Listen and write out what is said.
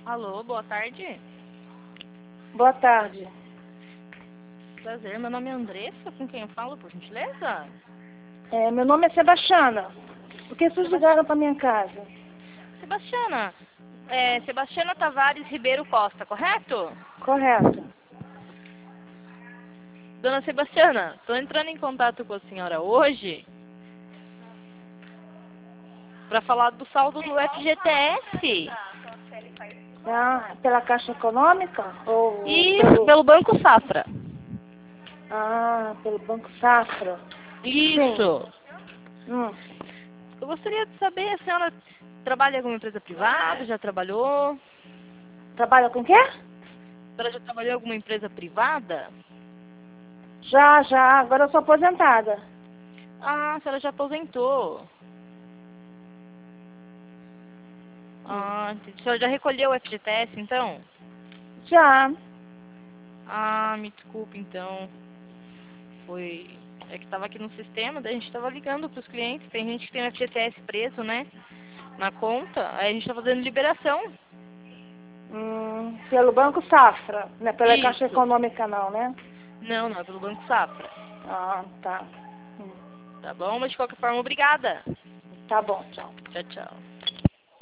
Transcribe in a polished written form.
Alô, boa tarde. Boa tarde. Prazer, meu nome é Andressa, com quem eu falo, por gentileza? Meu nome é Sebastiana. Por que vocês ligaram para minha casa? Sebastiana. Sebastiana Tavares Ribeiro Costa, correto? Correto. Dona Sebastiana, estou entrando em contato com a senhora hoje para falar do saldo do FGTS. Ah, pela Caixa Econômica? Ou Isso, pelo Banco Safra. pelo Banco Safra? Isso. Sim. Eu gostaria de saber, a senhora trabalha em alguma empresa privada? Já trabalhou? Trabalha com o quê? A senhora já trabalhou em alguma empresa privada? Já. Agora eu sou aposentada. Ah, a senhora já aposentou. Ah, entendi. A senhora já recolheu o FGTS, então? Já. Ah, me desculpe, então. É que estava aqui no sistema, daí a gente estava ligando para os clientes. Tem gente que tem o FGTS preso, né? Na conta. Aí a gente está fazendo liberação. Pelo Banco Safra. Não é pela Caixa Isso. Econômica não, né? Não, é pelo Banco Safra. Ah, tá. Tá bom? Mas de qualquer forma, obrigada. Tá bom, tchau. Tchau, tchau.